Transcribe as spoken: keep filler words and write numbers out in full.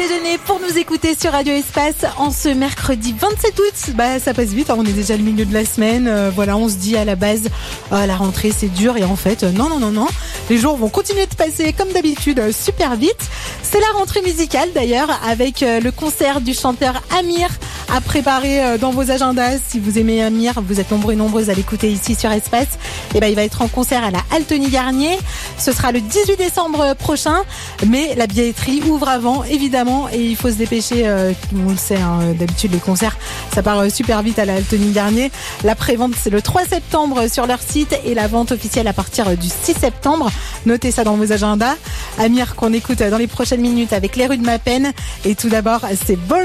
déjeuner pour nous écouter sur Radio Espace en ce mercredi vingt-sept août. Bah, ça passe vite, hein, on est déjà le milieu de la semaine. Euh, voilà, on se dit à la base, euh, la rentrée c'est dur et en fait, euh, non, non, non, non. Les jours vont continuer de passer comme d'habitude euh, super vite. C'est la rentrée musicale d'ailleurs avec euh, le concert du chanteur Amir à préparer euh, dans vos agendas. Si vous aimez Amir, vous êtes nombreux et nombreuses à l'écouter ici sur Espace. Et ben, il va être en concert à la Altony-Garnier. Ce sera le dix-huit décembre prochain, mais la billetterie ouvre avant, évidemment, et il faut se dépêcher. Euh, on le sait, hein, d'habitude les concerts, ça part euh, super vite à la Altony-Garnier. La prévente, c'est le trois septembre sur leur site et la vente officielle à partir du six septembre. Notez ça dans vos agendas. Amir qu'on écoute dans les prochaines minutes avec Les Rues de ma peine. Et tout d'abord, c'est Ball